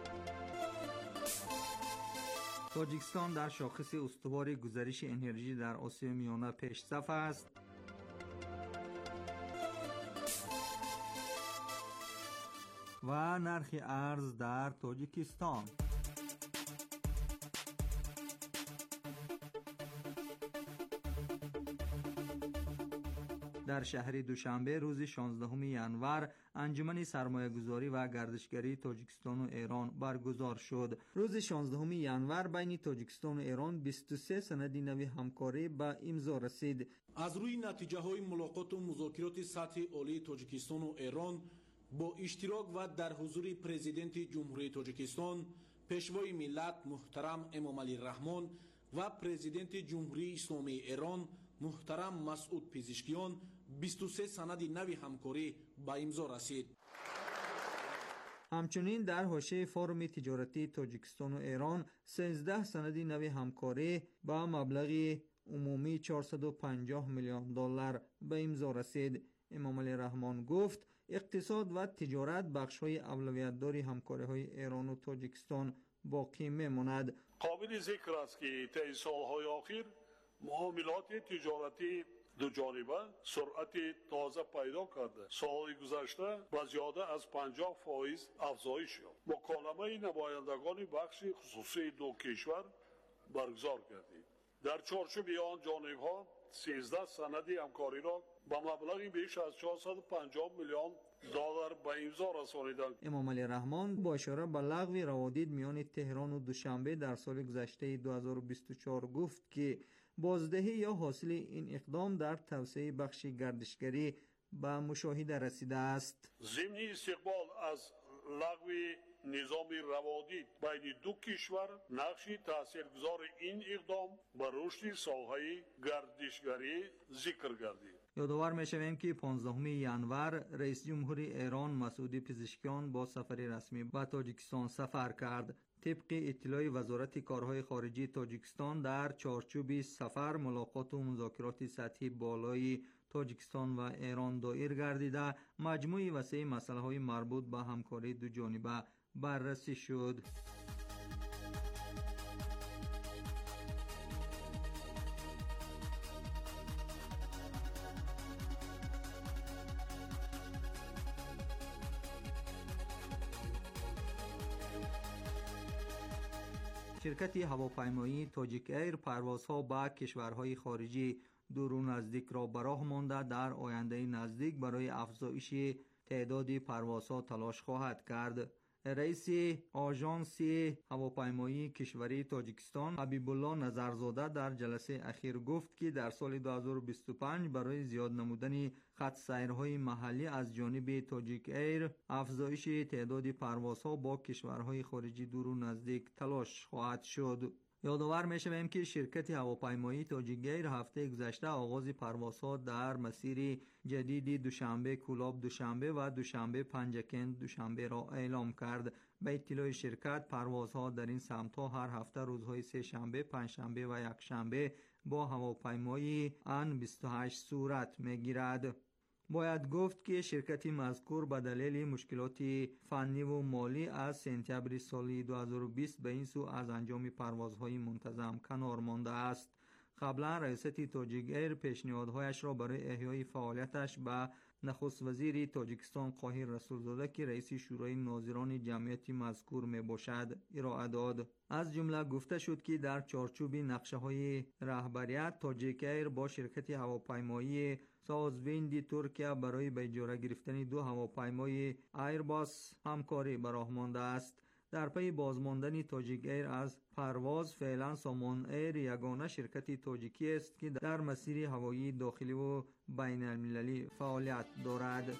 تاجیکستان در شاخص استوار گزارش انرژی در آسیا میانه پیشرفت است، و نرخ ارز در تاجیکستان. در شهر دوشنبه روز 16 ژانویه انجمن سرمایه‌گذاری و گردشگری تاجیکستان و ایران برگزار شد. روز 16 ژانویه بین تاجیکستان و ایران 23 سند نوی همکاری به امضا رسید. از روی نتیجه‌های ملاقات و مذاکرات سطح عالی تاجیکستان و ایران با اشتراک و در حضور پرزیدنت جمهوری تاجیکستان، пешвои миллат муҳтарам эмомалӣ раҳмон ва президенти ҷумҳурии исломии эрон муҳтарам масъуд пезишкиён 23 санади нави ҳамкорӣ ба имзо расид. ҳамчунин дар ҳошияи форуми тиҷоратии тоҷикистону эрон 13 санади нави ҳамкорӣ ба маблағи умумии $450 миллион ба имзо расид. эмомалӣ раҳмон гуфт иқтисод ва тиҷорат бахшҳои авлавиятдори ҳамкориҳои эрону тоҷикистон боқӣ мемонад. қобили зикр аст ки таи солҳои охир муомилоти тиҷоратии дуҷониба суръати тоза пайдо карда солҳои гузашта ба зиёда аз 50% афзоиш ёфт. муколамаи намояндагони бахши хусусии ду кишвар баргузор гардид. дар чорчуби он ҷонибҳо 13 санади ҳамкориро ба маблағи беш аз $450 миллион ба имзо расониданд. эмомалӣ раҳмон бо ишора ба лағви раводид миёни теҳрону душанбе дар соли гузаштаи 2024 гуфт ки боздеҳӣ ё ҳосили ин иқдом дар тавсеаи бахши гардишгарӣ ба мушоҳида расидааст. зимни истиқбол аз лағви низоми раводид байни ду кишвар нақши таъсиргузори ин иқдом ба рушди соҳаи гардишгарӣ зикр гардид. ёдовар мешавем ки 15 январ раиси ҷумҳури Эрон Масъуди Пезишкиён бо сафари расмӣ ба Тоҷикистон сафар кард. طبق اطلاع وزارت کارهای خارجی تاجیکستان در چارچوب سفر ملاقات و مذاکرات سطحی بالای تاجیکستان و ایران دایر گردیده مجموعی وسیع مسائل مربوط به همکاری دو جانبه بررسی شد. شرکت هواپیمایی تاجیک ایر پروازها به کشورهای خارجی دور و نزدیک را به راه مانده در آینده نزدیک برای افزایش تعداد پروازها تلاش خواهد کرد. رئیس آژانس هواپیمایی کشوری تاجیکستان حبیب الله نظرزاده در جلسه اخیر گفت که در سال 2025 برای زیاد نمودن خط سیرهای محلی از جانب تاجیک ایر افزایش تعداد پروازها با کشورهای خارجی دور و نزدیک تلاش خواهد شد. یادآور می‌شویم که شرکت هواپیمایی تاجیک ایر هفته گذشته آغاز پروازها در مسیر جدید دوشنبه کولاب دوشنبه و دوشنبه پنجکند دوشنبه را اعلام کرد. به اطلاع شرکت پروازها در این سمت‌ها هر هفته روزهای سه شنبه، پنجشنبه و یکشنبه با هواپیمای ان 28 صورت می‌گیرد. باید گفت که شرکت مذکور به دلیل مشکلات فنی و مالی از سپتامبر سال 2020 به این سو از انجام پروازهای منتظم کنار مانده است. قبلا رئیست تاجیک ایر پیشنهادهایش را برای احیای فعالیتش به نخست وزیر تاجیکستان قاهر رسولزاده که رئیس شورای ناظران جمعیت مذکور می باشد ارائه داد. از جمله گفته شد که در چارچوب نقشه های رهبریت تاجیک ایر با شرکت هواپیمایی سازویند ترکیه برای به اجاره گرفتن دو هواپیمای ایرباس همکاری به راه مانده است. در پی بازماندن تاجیک ایر از پرواز فعلا سامان ایر یگانه شرکت تاجیکی است که در مسیر هوایی داخلی و بین المللی فعالیت دارد.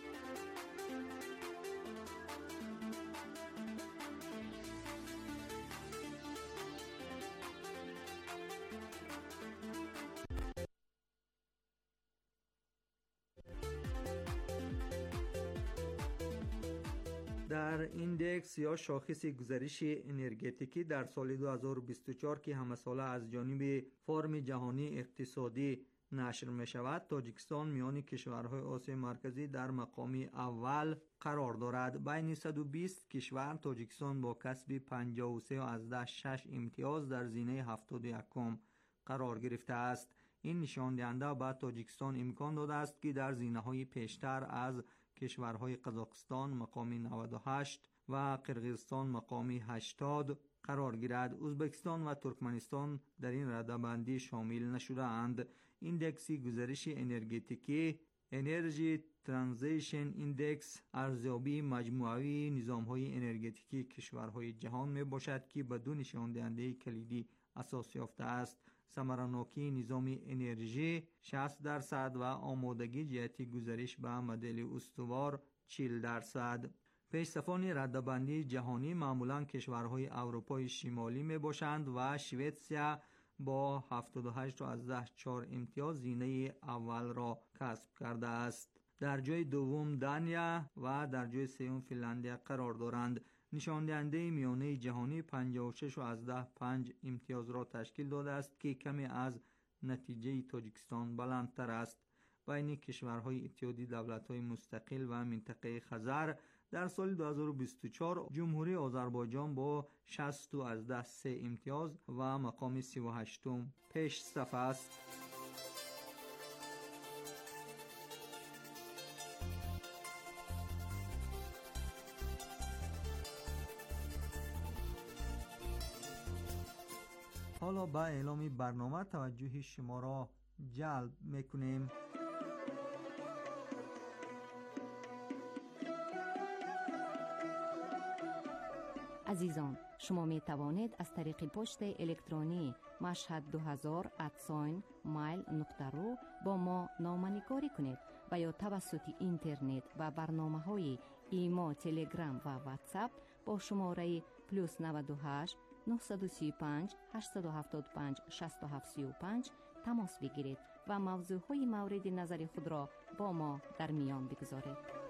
در ایندکس یا شاخص گزارش انرژتیکی در سال 2024 که همه ساله از جانب فورم جهانی اقتصادی نشر می شود، تاجیکستان میان کشورهای آسیای مرکزی در مقام اول قرار دارد. بین 120 کشور تاجیکستان با کسب 53.6 امتیاز در زینه 71 قرار گرفته است. این نشان دهنده به تاجیکستان امکان داده است که در زینه‌های پیشتر از کشورهای قزاقستان مقام 98 و قرقیزستان مقام 80 قرار گیرد. ازبکستان و ترکمنستان در این رده‌بندی شامل نشده اند. ایندکس گزارش انرژتیکی انرژی ترانزیشن ایندکس ارزیابی مجموعی نظام‌های انرژتیکی کشورهای جهان می باشد که به دو نشان دهنده کلیدی اساس یافته است: ثمراناکی نظام انرژی 60% و آمادگی جهت گزارش به مدل استوار 40%. پیش‌صفان رده‌بندی جهانی معمولاً کشورهای اروپای شمالی میباشند و شوئدیا با 78.4 امتیاز زینه اول را کسب کرده است. در جای دوم دانیا و در جای سوم فنلاندیا قرار دارند. نشان دهنده میانه جهانی 56.5 امتیاز را تشکیل داده است که کمی از نتیجه تاجیکستان بلندتر است. بین کشورهای اتحادیه دولت‌های مستقل و منطقه خزر در سال 2024 جمهوری آذربایجان با 60.3 امتیاز و مقام 38 پیش صف است. حالا با اعلام برنامه توجه شما را جلب میکنیم. عزیزان، شما می توانید از طریق پست الکترونی mashhad2000@mail.ru با ما نامه‌نگاری کنید و یا توسط اینترنت و برنامه‌های ایما، تلگرام و واتساپ با شماره +98 935 875 6735 تماس بگیرید و موضوعهای مورد نظر خود را با ما در میان بگذارید.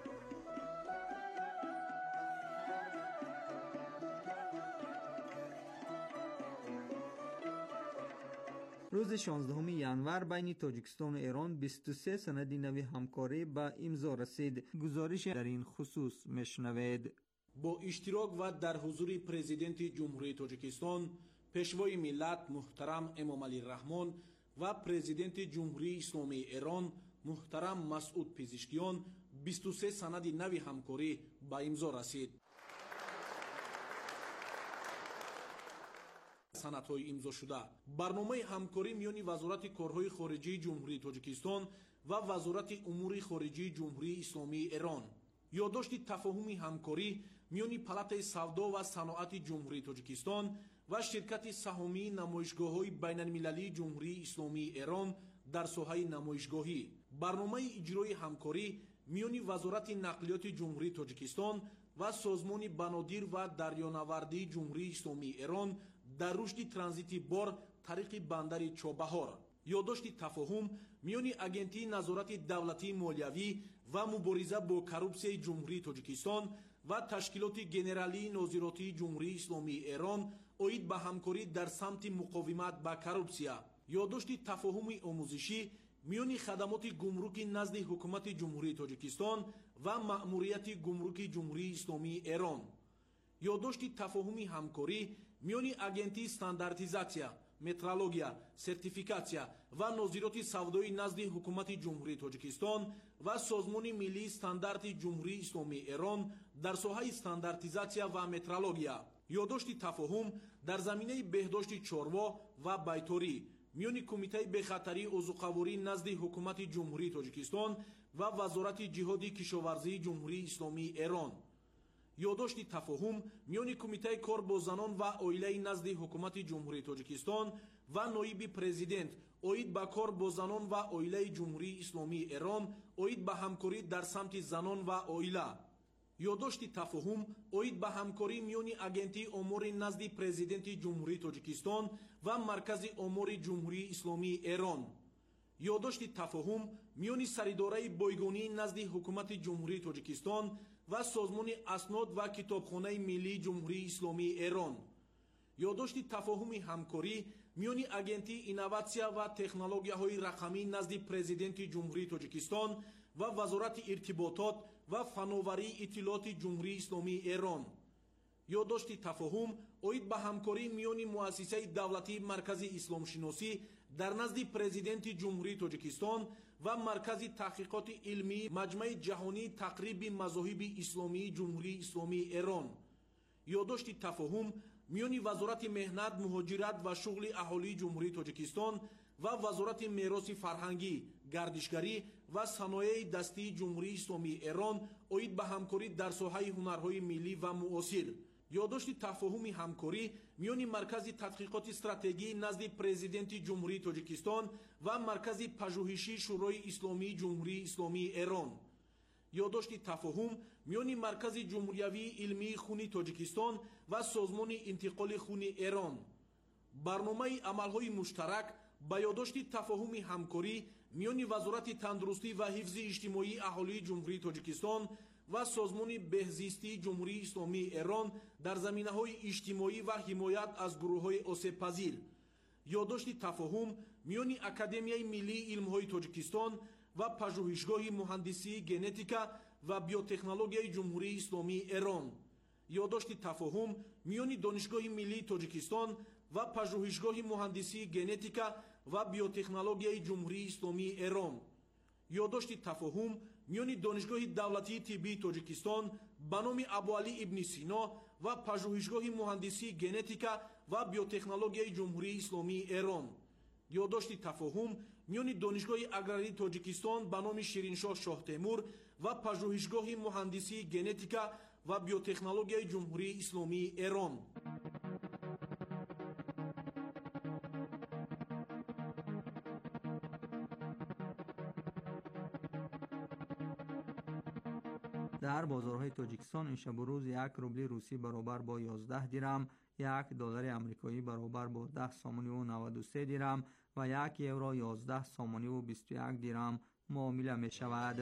روز 16 ژانویه بین تاجیکستان و ایران 23 سند نوی همکاری به امضا رسید. گزارش در این خصوص میشنوید. با اشتراک و در حضور پرزیدنت جمهوری تاجیکستان، پیشوای ملت محترم امام علی رحمان و پرزیدنت جمهوری اسلامی ایران محترم مسعود پزشکیان 23 سند نوی همکاری به امضا رسید. سندهای امضا شده برنامه همکاری میان وزارت کارهای خارجی جمهوری تاجیکستان و وزارت امور خارجی جمهوری اسلامی ایران، یادداشت تفاهم همکاری میان پالاتای سودا و صنعت جمهوری تاجیکستان و شرکت سهامی نمایشگاه‌های بین‌المللی جمهوری اسلامی ایران در ساحه نمایشگاهی، برنامه اجرای همکاری میان وزارت نقلیات جمهوری تاجیکستان و سازمان بنادر و دریانوردی جمهوری اسلامی ایران در رشد ترانزیتی بار طریق بندر چابهار، یادداشت تفاهم میان اگنتی نظارت دولتی مالیوی و مبارزه با کروپسیای جمهوری تاجیکستان و تشکیلات گنرالی ناظراتی جمهوری اسلامی ایران اوید به همکاری در سمت مقاومت با کروپسیا، یادداشت تفاهم آموزشی میان خدمات گمرکی نزد حکومت جمهوری تاجیکستان و مأموریت گمرکی جمهوری اسلامی ایران، یادداشت تفاهم همکاری میان اگنتی استانداردیزاسیا، مترولوژیا، سرتیفیکاسیا و نظارت سودایی نزد حکومت جمهوری تاجیکستان و سازمان ملی استاندارد جمهوری اسلامی ایران در ساحه استانداردیزاسیا و مترولوژیا، یادداشت تفاهم در زمینه بهداشت چاروا و بیطاری میان کمیته بخطری عضوقواری نزد حکومت جمهوری تاجیکستان و وزارت جهاد کشاورزی جمهوری اسلامی ایران، یادداشت تفاهم میان کمیته کار با زنان و اویله نزد حکومت جمهوری تاجیکستان و نایب پرزیدنت اوید به کار با زنان و اویله جمهوری اسلامی ایران اوید به همکاری در سمت زنان و اویله، یادداشت تفاهم اوید به همکاری میان اگنتی امور نزد پرزیدنت جمهوری تاجیکستان و مرکز امور جمهوری اسلامی ایران، یادداشت تفاهم میان سرداره بایگانی نزد حکومت جمهوری تاجیکستان و سازمان اسناد و کتابخانه ملی جمهوری اسلامی ایران، یادداشت تفاهم همکاری میان اگنتی اینواتسیا و تکنولوژی‌های رقمی نزد پرزیدنت جمهوری تاجیکستان و وزارت ارتباطات و فناوری اطلاعات جمهوری اسلامی ایران، یادداشت تفاهم اوید به همکاری میان مؤسسه دولتی مرکز اسلام شناسی در نزد پرزیدنت جمهوری تاجیکستان و مرکز تحقیقات علمی مجمع جهانی تقریب مذاهب اسلامی جمهوری اسلامی ایران، یادداشت تفاهم میان وزارت مهنت، مهاجرت و شغل اهالی جمهوری تاجیکستان و وزارت میراث فرهنگی، گردشگری و صنایع دستی جمهوری اسلامی ایران اوید به همکاری در ساحه هنرهای ملی و معاصر، یادداشت تفاهم همکاری میان مرکز تحقیقات استراتژی نزد پرزیدنت جمهوری تاجیکستان و مرکز پژوهشی شورای اسلامی جمهوری اسلامی ایران، یادداشت تفاهم میان مرکز جمهوری علمی خونی تاجیکستان و سازمان انتقال خون ایران. برنامه عملهای مشترک با یادداشت تفاهم همکاری میان وزارت تندرستی و حفظ اجتماعی اهالی جمهوری تاجیکستان و سازمان بهزیستی جمهوری اسلامی ایران در زمینه‌های اجتماعی و حمایت از گروه‌های آسیب‌پذیر. یادداشت تفاهم میان اکادمیای ملی علم‌های تاجیکستان و پژوهشگاه مهندسی ژنتیکا و بیوتکنولوژی جمهوری اسلامی ایران. یادداشت تفاهم میان دانشگاه ملی تاجیکستان و پژوهشگاه مهندسی ژنتیکا و بیوتکنولوژی جمهوری اسلامی ایران. یادداشت تفاهم میان دانشگاه دولتی طبی تاجیکستان به نام ابوعلی ابن سینا و پژوهشگاه مهندسی ژنتیکا و بیوتکنولوژی جمهوری اسلامی ایران. یادداشت تفاهم میان دانشگاه اگراری تاجیکستان به نام شیرینشاه شاه تیمور و پژوهشگاه مهندسی ژنتیکا و بیوتکنولوژی جمهوری اسلامی ایران. در بازارهای تاجیکستان این شب و روز 1 روبل روسی برابر با 11 درم، 1 دلار آمریکایی برابر با 10 سامانی و 93 درم و 1 یورو 11 سامانی و 21 درم معامله می شود.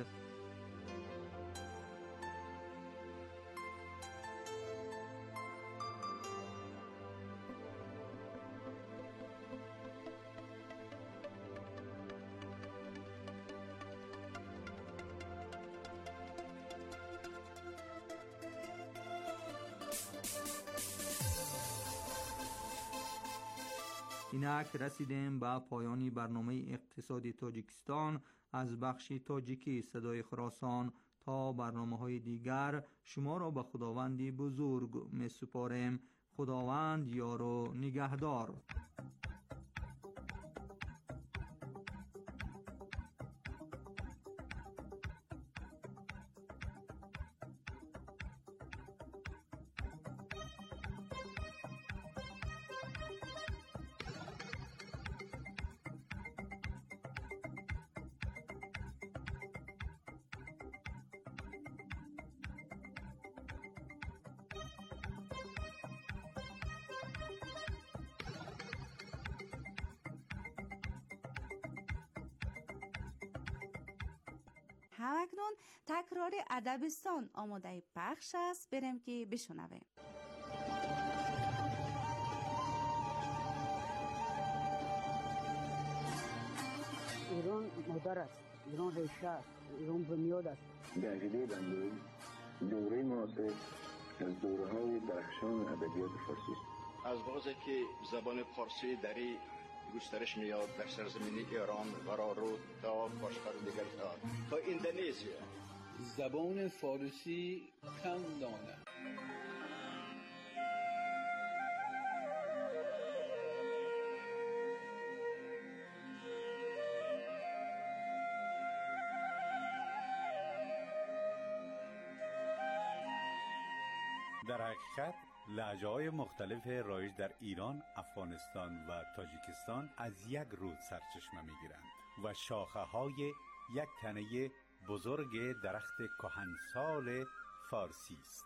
اینک رسیدیم به پایان برنامه اقتصادی تاجیکستان از بخش تاجیکی صدای خراسان. تا برنامه‌های دیگر شما را به خداوند بزرگ می سپاریم. خداوند یار و نگهدار. همکنون تکرار ادبستان آماده پخش است، بریم که بشنویم. ایران مادر است، ایران ریشه است، ایران بنیاد است. به عقیده بنده دوره معاصر از دوره‌های درخشان ادبیات فارسی است. از بازی که زبان فارسی در گسترش میاد در سرزمین ایران و رو تا باشقرارگران تا اندونزیا. زبان فارسی کم دانه. در حقیقت لهجه‌های مختلف رایج در ایران، افغانستان و تاجیکستان از یک رود سرچشمه می‌گیرند و شاخه‌های یک تنه بزرگ درخت کهنسال فارسی است.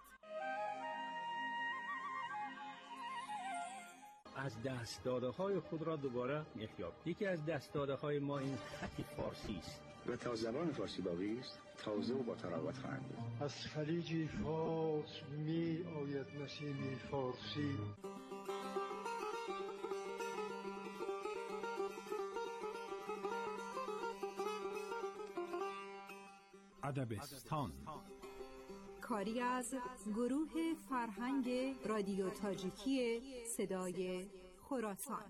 از دست‌داده‌های خود را دوباره می‌یابیم. یکی از دست‌داده‌های ما این خط فارسی است و تا زبان فارسی باقی است تازه و با تراوت خواهد بود. از خلیج فارس می آید نسیم فارسی. ادبستان کاری از گروه فرهنگ رادیو تاجیکی صدای خراسان.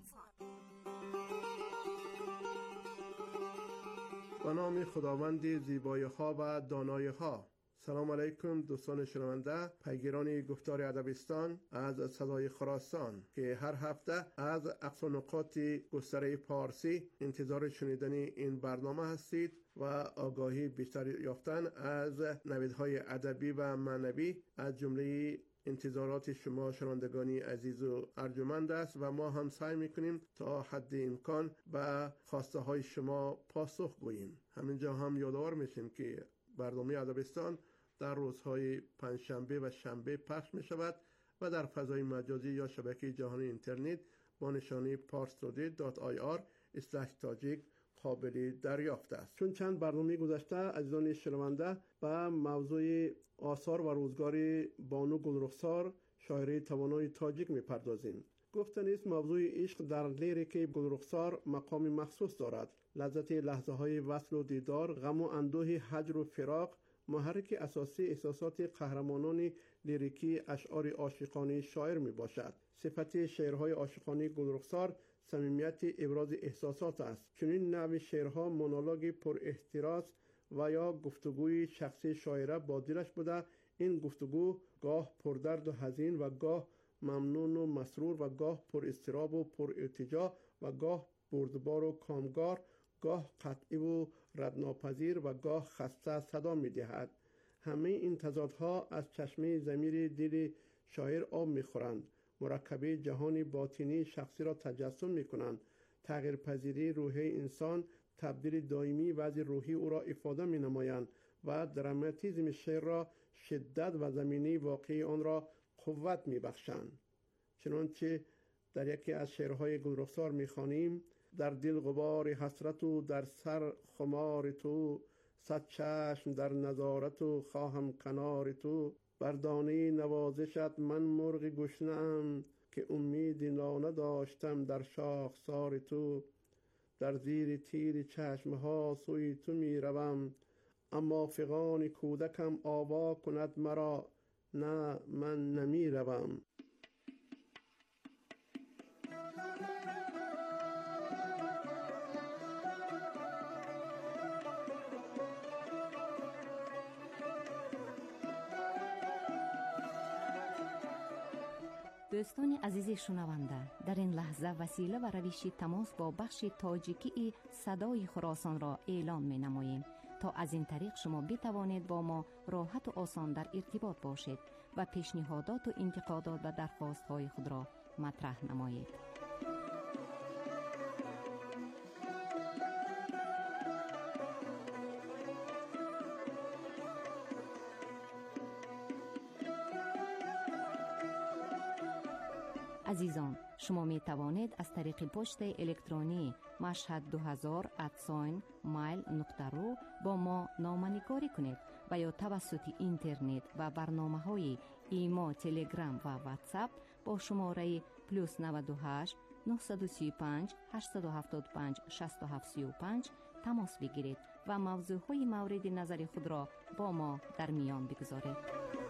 به نام خداوند زیبایی ها و دانایی ها. سلام علیکم دوستان شنونده، پیگیران گفتار ادبستان از صدای خراسان که هر هفته از اقصا نقاط گستره پارسی انتظار شنیدن این برنامه هستید و آگاهی بیشتر یافتن از نویدهای ادبی و معنوی از جمله انتظارات شما شنوندگانی عزیز و ارجمند است و ما هم سعی میکنیم تا حد امکان به خواسته های شما پاسخ گوییم. همینجا هم یادآور میشیم که برنامه ادبستان در روزهای پنجشنبه و شنبه پخش می شود و در فضای مجازی یا شبکه جهانی اینترنت با نشانی parstoday.ir/tajik قابل دریافت است. چون چند برنامه گذشته عزیزان شنونده به موضوع آثار و روزگار بانو گلرخسار شاعره توانای تاجیک می‌پردازیم. گفتن است موضوع عشق در لیریک گلرخسار مقام مخصوص دارد. لذت لحظه‌های وصل و دیدار، غم و اندوه هجر و فراق محرک اساسی احساسات قهرمانان لیریکی اشعار عاشقانه شاعر می باشد. صفت شعرهای عاشقانه گلرخسار صمیمیت ابراز احساسات است. چنین نوع شعرها مونولوگ پر احتراز و یا گفتگوی شخصی شاعره با دلش بوده. این گفتگو گاه پردرد و حزین و گاه ممنون و مسرور و گاه پر اضطراب و پر ارتجاع و گاه بردبار و کامگار، گاه قطعی و ردناپذیر و گاه خسته صدا می دهد. همه این تضادها از چشمه ضمیر دل شاعر آب می خورند. مرکبه جهان باطنی شخصی را تجسم می کنند. تغییر پذیری روحی انسان، تبدیل دائمی وضع روحی او را افاده می نمایند و دراماتیزم شعر را شدت و زمینه واقعی آن را قوت می بخشند. چنانچه در یکی از شعرهای گلرخسار می خوانیم: در دل غبار حسرت و در سر خمار تو، صد چشم در نظارت و خواهم کنار تو، بر دانه نوازشت من مرغ گشنه‌ام که امید نانه داشتم در شاخسار تو، در زیر تیر چشمها سوی تو می روم، اما فغان کودکم آوا کند مرا، نه من نمی روم. دوستان عزیز شنونده، در این لحظه وسیله و روش تماس با بخش تاجیکی صدای خراسان را اعلام می نماییم تا از این طریق شما بتوانید با ما راحت و آسان در ارتباط باشید و پیشنهادات و انتقادات و درخواست های خود را مطرح نمایید. عزیزان، شما می توانید از طریق پست الکترونی mashhad2000@mail.ru با ما نامه‌نگاری کنید و یا توسط اینترنت و برنامه‌های ایما، تلگرام و واتساپ با شماره +98 935 875 6735 تماس بگیرید و موضوعهای مورد نظر خود را با ما در میان بگذارید.